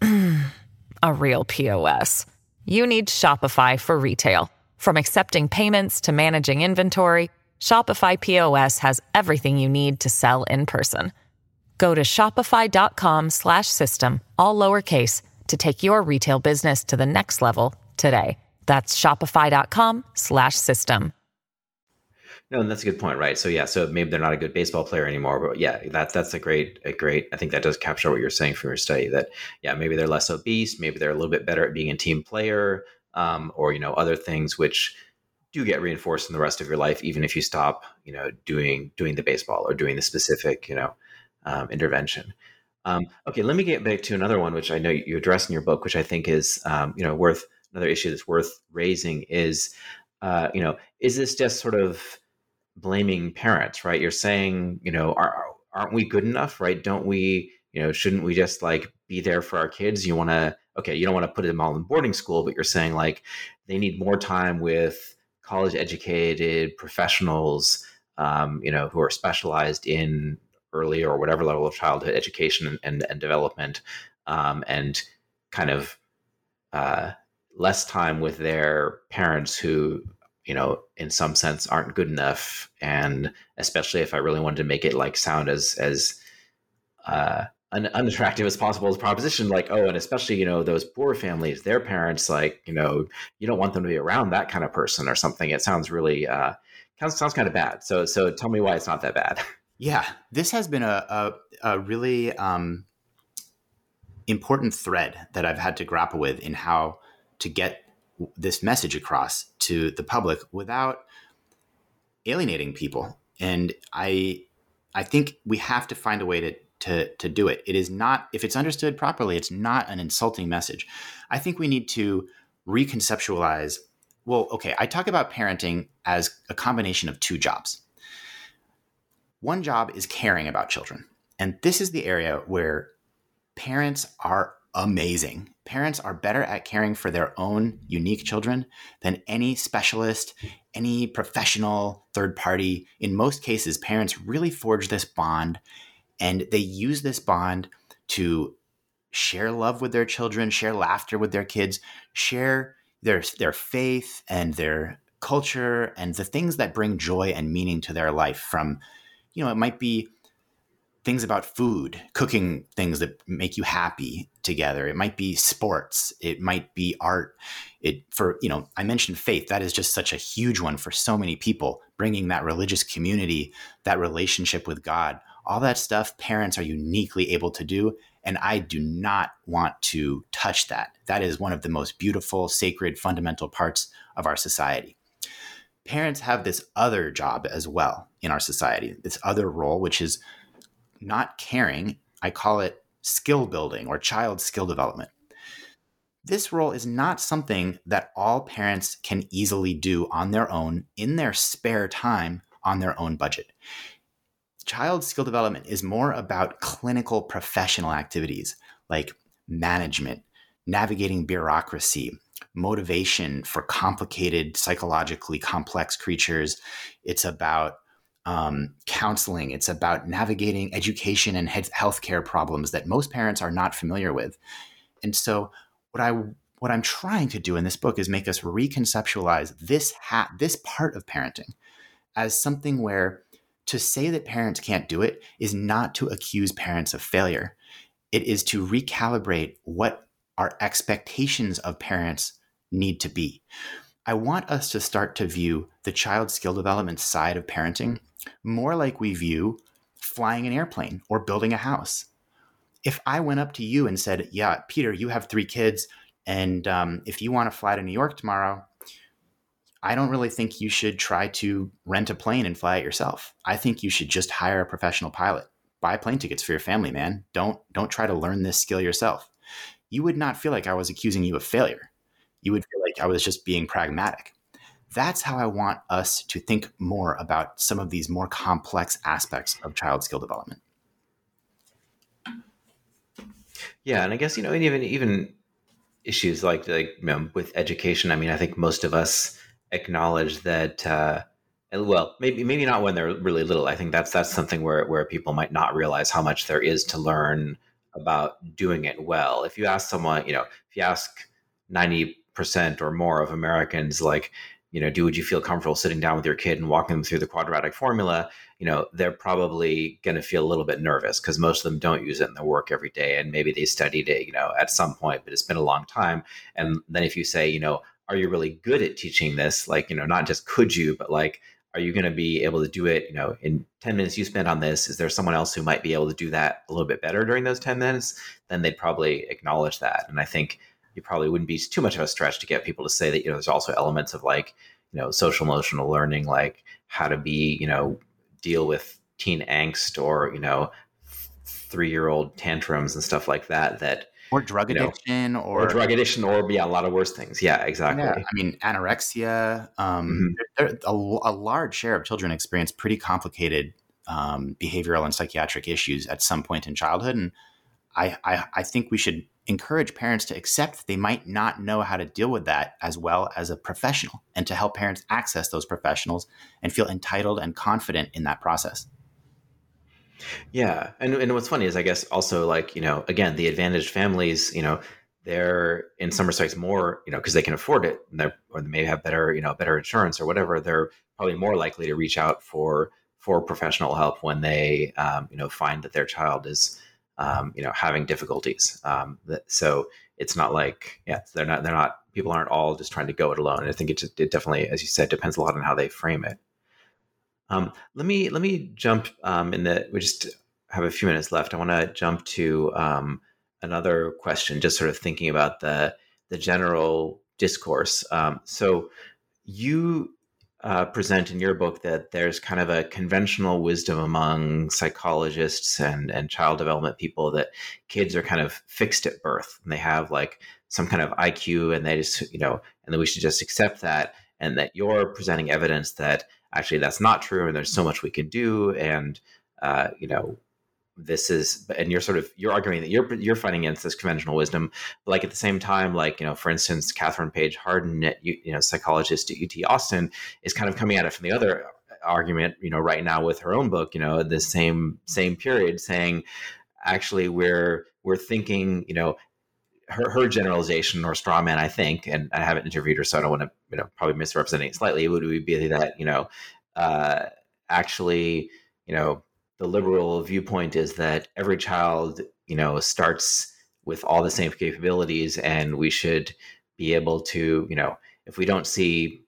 a real POS? You need Shopify for retail. From accepting payments to managing inventory, Shopify POS has everything you need to sell in person. Go to shopify.com/system, all lowercase, to take your retail business to the next level today. That's shopify.com/system. No, and that's a good point, right? So so maybe they're not a good baseball player anymore, but that's a great. I think that does capture what you're saying from your study. That maybe they're less obese, maybe they're a little bit better at being a team player, or other things which do get reinforced in the rest of your life, even if you stop, doing the baseball or doing the specific, intervention. Okay, let me get back to another one, which I know you address in your book, which I think is, worth another issue that's worth raising is, is this just sort of blaming parents, right? You're saying, aren't we good enough, right? Don't we, shouldn't we just be there for our kids? You don't want to put them all in boarding school, but you're saying they need more time with college educated professionals, who are specialized in early or whatever level of childhood education and development, and kind of less time with their parents who, in some sense aren't good enough. And especially if I really wanted to make it sound as unattractive as possible as a proposition, and especially, those poor families, their parents, you don't want them to be around that kind of person or something. It sounds really, sounds kind of bad. So tell me why it's not that bad. Yeah, this has been a really important thread that I've had to grapple with in how to get this message across to the public without alienating people. And I think we have to find a way to do it. It is not, if it's understood properly, it's not an insulting message. I think we need to reconceptualize. Well, okay, I talk about parenting as a combination of two jobs. One job is caring about children. And this is the area where parents are amazing. Parents are better at caring for their own unique children than any specialist, any professional third party. In most cases, parents really forge this bond, and they use this bond to share love with their children, share laughter with their kids, share their faith and their culture and the things that bring joy and meaning to their life. From, it might be things about food, cooking things that make you happy together. It might be sports. It might be art. I mentioned faith. That is just such a huge one for so many people, bringing that religious community, that relationship with God, all that stuff parents are uniquely able to do. And I do not want to touch that. That is one of the most beautiful, sacred, fundamental parts of our society. Parents have this other job as well in our society, this other role, which is not caring. I call it skill building or child skill development. This role is not something that all parents can easily do on their own in their spare time on their own budget. Child skill development is more about clinical professional activities like management, navigating bureaucracy, motivation for complicated, psychologically complex creatures. It's about counseling. It's about navigating education and healthcare problems that most parents are not familiar with. And so what I'm trying to do in this book is make us reconceptualize this part of parenting as something where to say that parents can't do it is not to accuse parents of failure. It is to recalibrate what our expectations of parents need to be. I want us to start to view the child skill development side of parenting more like we view flying an airplane or building a house. If I went up to you and said, yeah, Peter, you have 3 kids, and if you want to fly to New York tomorrow, I don't really think you should try to rent a plane and fly it yourself. I think you should just hire a professional pilot. Buy plane tickets for your family, man. Don't try to learn this skill yourself. You would not feel like I was accusing you of failure. You would feel like I was just being pragmatic. That's how I want us to think more about some of these more complex aspects of child skill development. Yeah, and I guess, even issues like with education, I mean, I think most of us acknowledge that, well, maybe not when they're really little. I think that's something where people might not realize how much there is to learn about doing it well. If you ask someone, if you ask 90% or more of Americans, like, would you feel comfortable sitting down with your kid and walking them through the quadratic formula? They're probably going to feel a little bit nervous because most of them don't use it in their work every day. And maybe they studied it, at some point, but it's been a long time. And then if you say, are you really good at teaching this? Like, not just could you, but like, are you going to be able to do it, in 10 minutes you spend on this? Is there someone else who might be able to do that a little bit better during those 10 minutes? Then they'd probably acknowledge that. And I think you probably wouldn't be too much of a stretch to get people to say that, there's also elements of like, social emotional learning, like how to be, deal with teen angst or, 3-year-old tantrums and stuff like that, or drug addiction or a lot of worse things. Yeah, exactly. Yeah. I mean, anorexia, a large share of children experience pretty complicated behavioral and psychiatric issues at some point in childhood. And I think we should encourage parents to accept that they might not know how to deal with that as well as a professional, and to help parents access those professionals and feel entitled and confident in that process. Yeah. And what's funny is, I guess, also like, again, the advantaged families, they're in some respects more, because they can afford it, or they may have better, better insurance or whatever. They're probably more likely to reach out for professional help when they, find that their child is, having difficulties. So it's not like, people aren't all just trying to go it alone. And I think it definitely, as you said, depends a lot on how they frame it. Let me jump we just have a few minutes left. I want to jump to another question, just sort of thinking about the general discourse. So you present in your book that there's kind of a conventional wisdom among psychologists and child development people that kids are kind of fixed at birth, and they have like some kind of IQ, and they just, and that we should just accept that, and that you're presenting evidence that actually that's not true, and there's so much we can do, and this is, and you're arguing that you're fighting against this conventional wisdom, but like at the same time, like, for instance, Catherine Page Harden, psychologist at UT Austin, is kind of coming at it from the other argument, right now with her own book, the same period, saying actually we're thinking, her generalization or straw man, I think, and I haven't interviewed her, so I don't want to, probably misrepresenting it slightly, would be that, actually, the liberal viewpoint is that every child, starts with all the same capabilities, and we should be able to, if we don't see,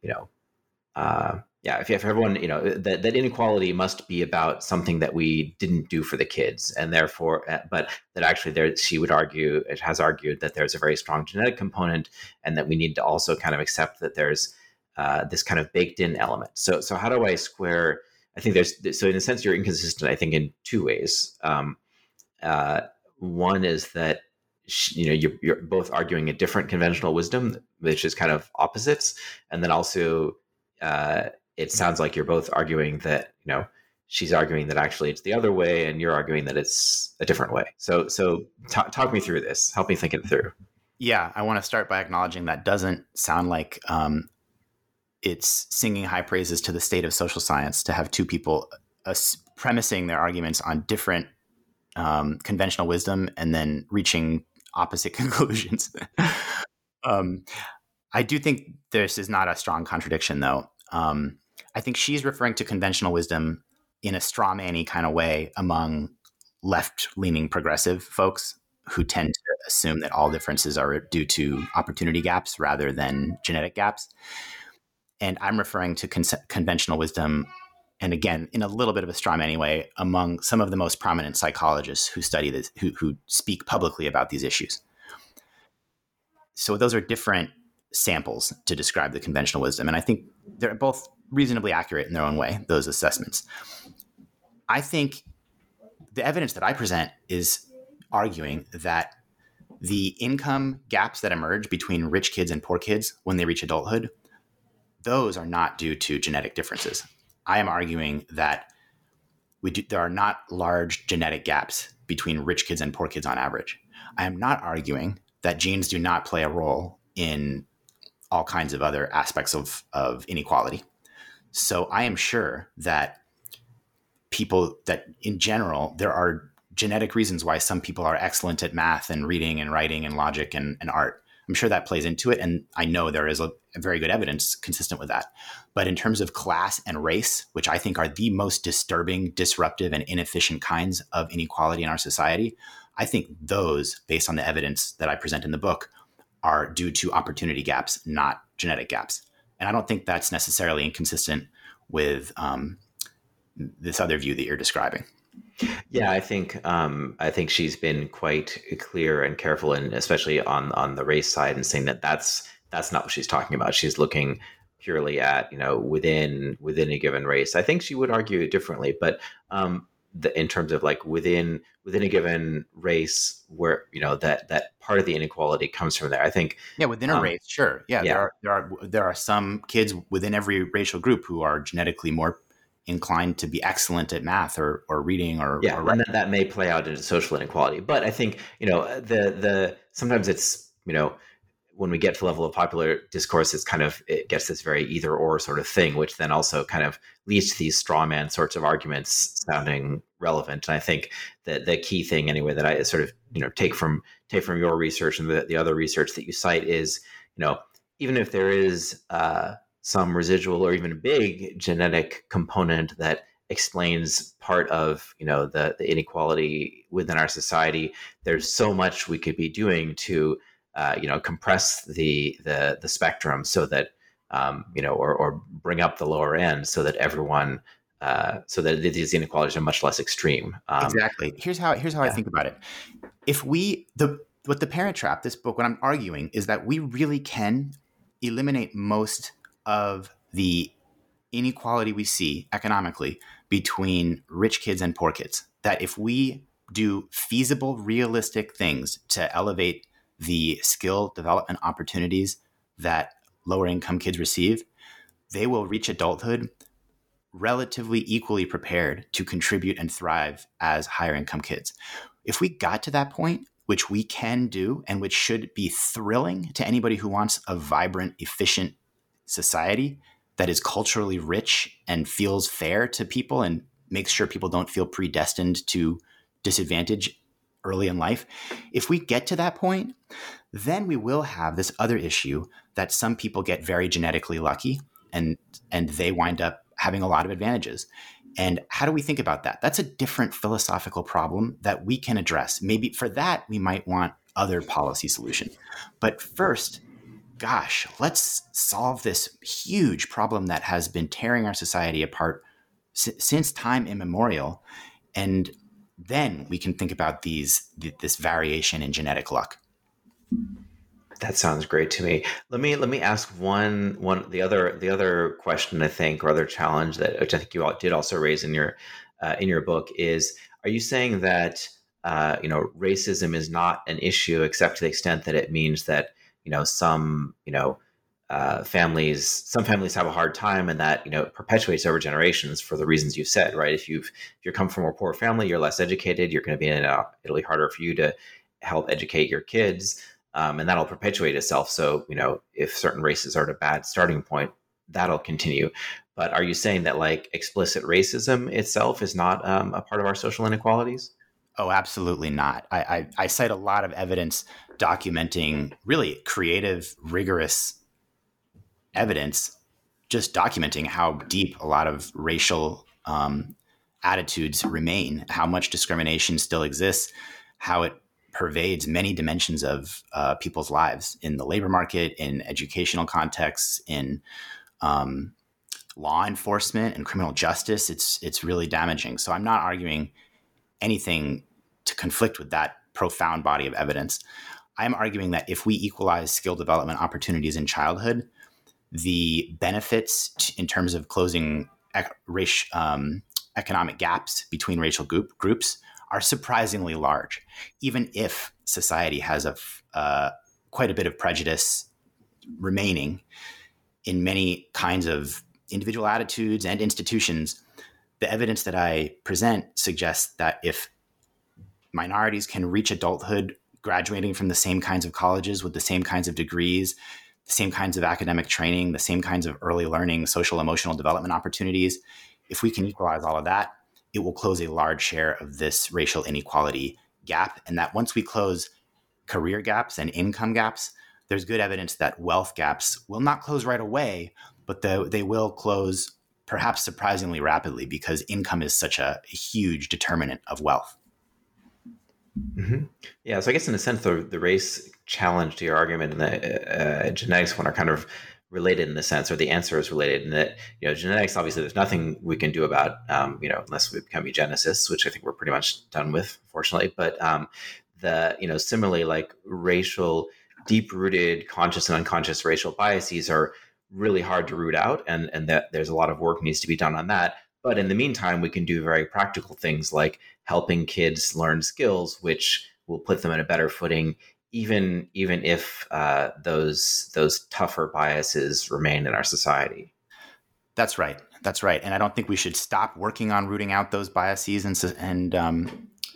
if everyone, that inequality must be about something that we didn't do for the kids, and therefore, but that actually she would argue, it has argued that there's a very strong genetic component, and that we need to also kind of accept that there's this kind of baked in element. So how do I square? I think so in a sense, you're inconsistent, I think, in two ways. One is that, you're both arguing a different conventional wisdom, which is kind of opposites. And then also, it sounds like you're both arguing that, she's arguing that actually it's the other way, and you're arguing that it's a different way. So talk me through this. Help me think it through. Yeah, I want to start by acknowledging that doesn't sound like it's singing high praises to the state of social science to have two people premising their arguments on different conventional wisdom and then reaching opposite conclusions. I do think this is not a strong contradiction, though. I think she's referring to conventional wisdom in a straw man-y kind of way among left-leaning progressive folks who tend to assume that all differences are due to opportunity gaps rather than genetic gaps. And I'm referring to conventional wisdom, and again, in a little bit of a straw man way, among some of the most prominent psychologists who study this, who speak publicly about these issues. So those are different samples to describe the conventional wisdom. And I think they're both reasonably accurate in their own way, those assessments. I think the evidence that I present is arguing that the income gaps that emerge between rich kids and poor kids when they reach adulthood, those are not due to genetic differences. I am arguing that there are not large genetic gaps between rich kids and poor kids on average. I am not arguing that genes do not play a role in all kinds of other aspects of inequality. So I am sure that in general, there are genetic reasons why some people are excellent at math and reading and writing and logic and art. I'm sure that plays into it. And I know there is a very good evidence consistent with that. But in terms of class and race, which I think are the most disturbing, disruptive, and inefficient kinds of inequality in our society, I think those, based on the evidence that I present in the book, are due to opportunity gaps, not genetic gaps. And I don't think that's necessarily inconsistent with this other view that you're describing. Yeah, I think she's been quite clear and careful, and especially on the race side, and saying that that's not what she's talking about. She's looking purely at within a given race. I think she would argue it differently, but in terms of like within a given race, where that part of the inequality comes from there. I think within a race, sure, there are some kids within every racial group who are genetically more inclined to be excellent at math or reading or and that may play out into social inequality. But I think the sometimes it's when we get to the level of popular discourse, it gets this very either or sort of thing, which then also kind of leads to these straw man sorts of arguments sounding relevant. And I think that the key thing anyway that I sort of take from your research and the other research that you cite is even if there is some residual or even a big genetic component that explains part of the inequality within our society, there's so much we could be doing to compress the spectrum so that or bring up the lower end so that everyone so that these inequalities are much less extreme. Exactly. Here's how I think about it. If what the Parent Trap, this book, what I'm arguing is that we really can eliminate most of the inequality we see economically between rich kids and poor kids. That if we do feasible, realistic things to elevate the skill development opportunities that lower income kids receive, they will reach adulthood relatively equally prepared to contribute and thrive as higher income kids. If we got to that point, which we can do and which should be thrilling to anybody who wants a vibrant, efficient society that is culturally rich and feels fair to people and makes sure people don't feel predestined to disadvantage early in life. If we get to that point, then we will have this other issue that some people get very genetically lucky and they wind up having a lot of advantages. And how do we think about that? That's a different philosophical problem that we can address. Maybe for that, we might want other policy solution. But first, gosh, let's solve this huge problem that has been tearing our society apart since time immemorial. And then we can think about this variation in genetic luck. That sounds great to me. Let me ask the other question, I think, or other challenge which I think you did also raise in your book is: are you saying that racism is not an issue except to the extent that it means that some families have a hard time, and that perpetuates over generations for the reasons you said, right? If you come from a poor family, you're less educated, you're going to be it'll be harder for you to help educate your kids. and that'll perpetuate itself. So, if certain races are at a bad starting point, that'll continue. But are you saying that like explicit racism itself is not a part of our social inequalities? Oh, absolutely not. I cite a lot of evidence documenting really creative, rigorous evidence, just documenting how deep a lot of racial attitudes remain, how much discrimination still exists, how it pervades many dimensions of people's lives in the labor market, in educational contexts, in law enforcement and criminal justice. It's really damaging. So I'm not arguing anything to conflict with that profound body of evidence. I'm arguing that if we equalize skill development opportunities in childhood, the benefits in terms of closing economic gaps between racial groups are surprisingly large, even if society has quite a bit of prejudice remaining in many kinds of individual attitudes and institutions. The evidence that I present suggests that if minorities can reach adulthood graduating from the same kinds of colleges with the same kinds of degrees, the same kinds of academic training, the same kinds of early learning, social emotional development opportunities, if we can equalize all of that, it will close a large share of this racial inequality gap. And that once we close career gaps and income gaps, there's good evidence that wealth gaps will not close right away, but they will close perhaps surprisingly rapidly because income is such a huge determinant of wealth. Mm-hmm. Yeah, so I guess in a sense, the race challenge to your argument and the genetics one are kind of related in the sense, or the answer is related in that, genetics, obviously there's nothing we can do about, unless we become eugenicists, which I think we're pretty much done with, fortunately. But similarly, like deep-rooted conscious and unconscious racial biases are really hard to root out, and that there's a lot of work needs to be done on that. But in the meantime, we can do very practical things like helping kids learn skills, which will put them in a better footing, even if those tougher biases remain in our society. That's right. And I don't think we should stop working on rooting out those biases and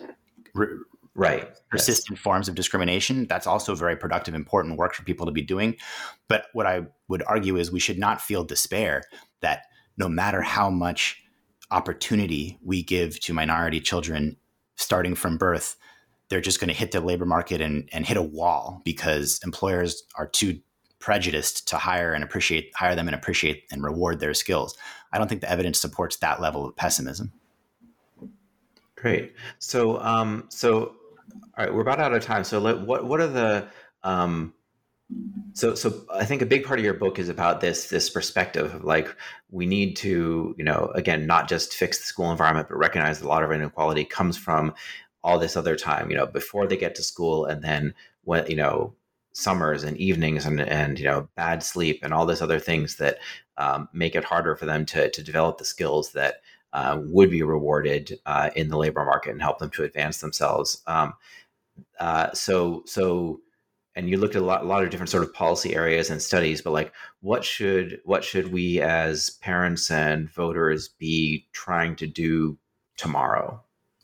persistent forms of discrimination. That's also very productive, important work for people to be doing. But what I would argue is we should not feel despair that no matter how much opportunity we give to minority children starting from birth, they're just going to hit the labor market and hit a wall because employers are too prejudiced to hire them and appreciate and reward their skills. I don't think the evidence supports that level of pessimism. Great. So, all right, we're about out of time. So, what are the So I think a big part of your book is about this perspective of like, we need to, again, not just fix the school environment, but recognize that a lot of inequality comes from all this other time, before they get to school, and then when, summers and evenings and bad sleep and all this other things that make it harder for them to develop the skills that would be rewarded in the labor market and help them to advance themselves. And you looked at a lot of different sort of policy areas and studies, but like, what should we as parents and voters be trying to do tomorrow?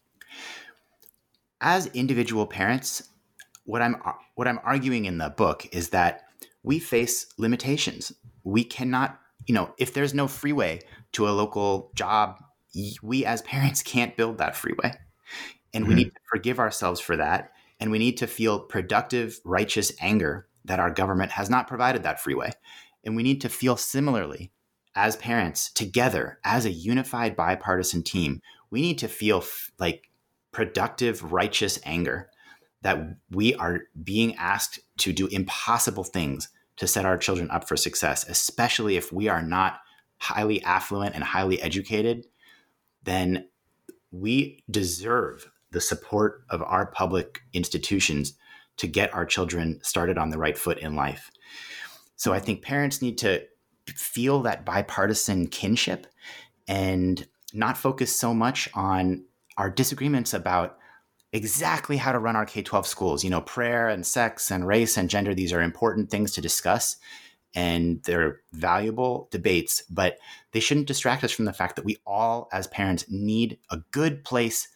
As individual parents, what I'm arguing in the book is that we face limitations. We cannot, if there's no freeway to a local job, we as parents can't build that freeway. And we need to forgive ourselves for that. And we need to feel productive, righteous anger that our government has not provided that freeway. And we need to feel similarly as parents together, as a unified bipartisan team. We need to feel like productive, righteous anger that we are being asked to do impossible things to set our children up for success, especially if we are not highly affluent and highly educated. Then we deserve the support of our public institutions to get our children started on the right foot in life. So I think parents need to feel that bipartisan kinship and not focus so much on our disagreements about exactly how to run our K-12 schools. Prayer and sex and race and gender, these are important things to discuss, and they're valuable debates, but they shouldn't distract us from the fact that we all as parents need a good place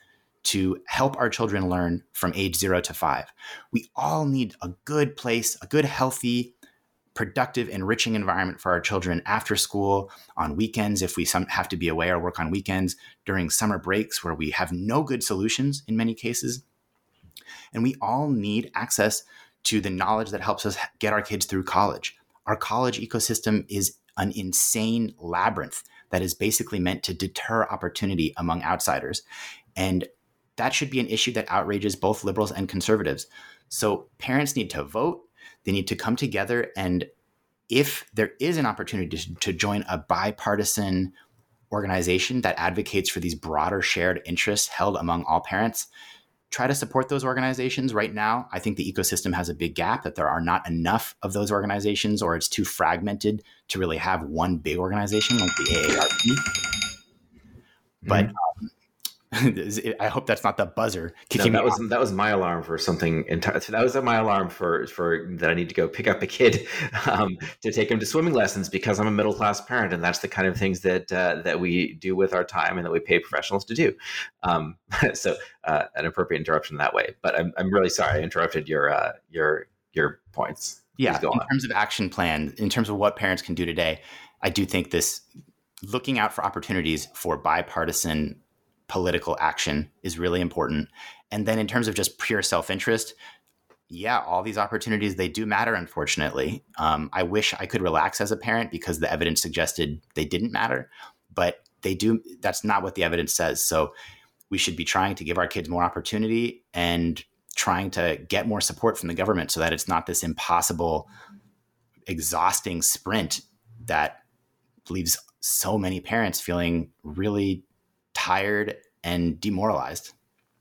to help our children learn from age 0 to 5. We all need a good place, a good, healthy, productive, enriching environment for our children after school, on weekends, if we have to be away or work on weekends, during summer breaks where we have no good solutions in many cases. And we all need access to the knowledge that helps us get our kids through college. Our college ecosystem is an insane labyrinth that is basically meant to deter opportunity among outsiders. And that should be an issue that outrages both liberals and conservatives. So parents need to vote. They need to come together. And if there is an opportunity to join a bipartisan organization that advocates for these broader shared interests held among all parents, try to support those organizations. Right now, I think the ecosystem has a big gap, that there are not enough of those organizations, or it's too fragmented to really have one big organization like the AARP. But I hope that's not the buzzer kicking no, that was my alarm for something entirely. That was my alarm for that I need to go pick up a kid to take him to swimming lessons, because I'm a middle class parent, and that's the kind of things that we do with our time and that we pay professionals to do. So an appropriate interruption that way. But I'm really sorry I interrupted your points. Yeah, in terms of action plan, in terms of what parents can do today, I do think this looking out for opportunities for bipartisan political action is really important. And then in terms of just pure self-interest, yeah, all these opportunities, they do matter, unfortunately. I wish I could relax as a parent because the evidence suggested they didn't matter, but they do. That's not what the evidence says. So we should be trying to give our kids more opportunity and trying to get more support from the government so that it's not this impossible, exhausting sprint that leaves so many parents feeling really tired and demoralized.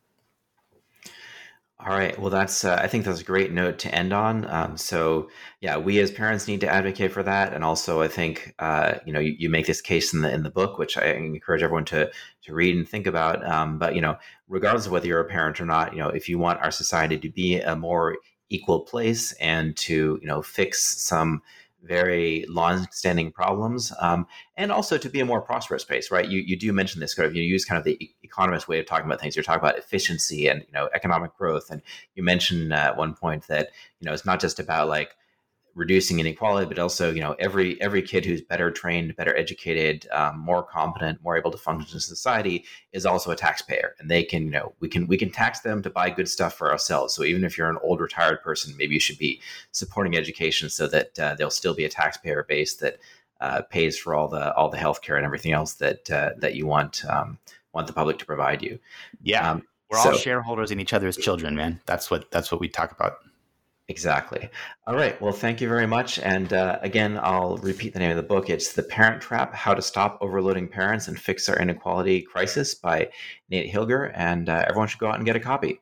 All right. Well, I think that's a great note to end on. So yeah, we as parents need to advocate for that. And also I think, you make this case in the book, which I encourage everyone to read and think about. But, regardless of whether you're a parent or not, if you want our society to be a more equal place and to, fix some very long-standing problems, and also to be a more prosperous place, right? You do mention this, you use kind of the economist way of talking about things. You're talking about efficiency and economic growth, and you mentioned at one point that it's not just about like reducing inequality, but also every kid who's better trained, better educated, more competent, more able to function in society is also a taxpayer, and they can we can tax them to buy good stuff for ourselves. So even if you're an old retired person, maybe you should be supporting education so that there'll still be a taxpayer base that pays for all the healthcare and everything else that you want the public to provide you. Yeah, we're all shareholders in each other's children, man. That's what we talk about. Exactly. All right. Well, thank you very much. And again, I'll repeat the name of the book. It's The Parent Trap: How to Stop Overloading Parents and Fix Our Inequality Crisis by Nate Hilger. And everyone should go out and get a copy.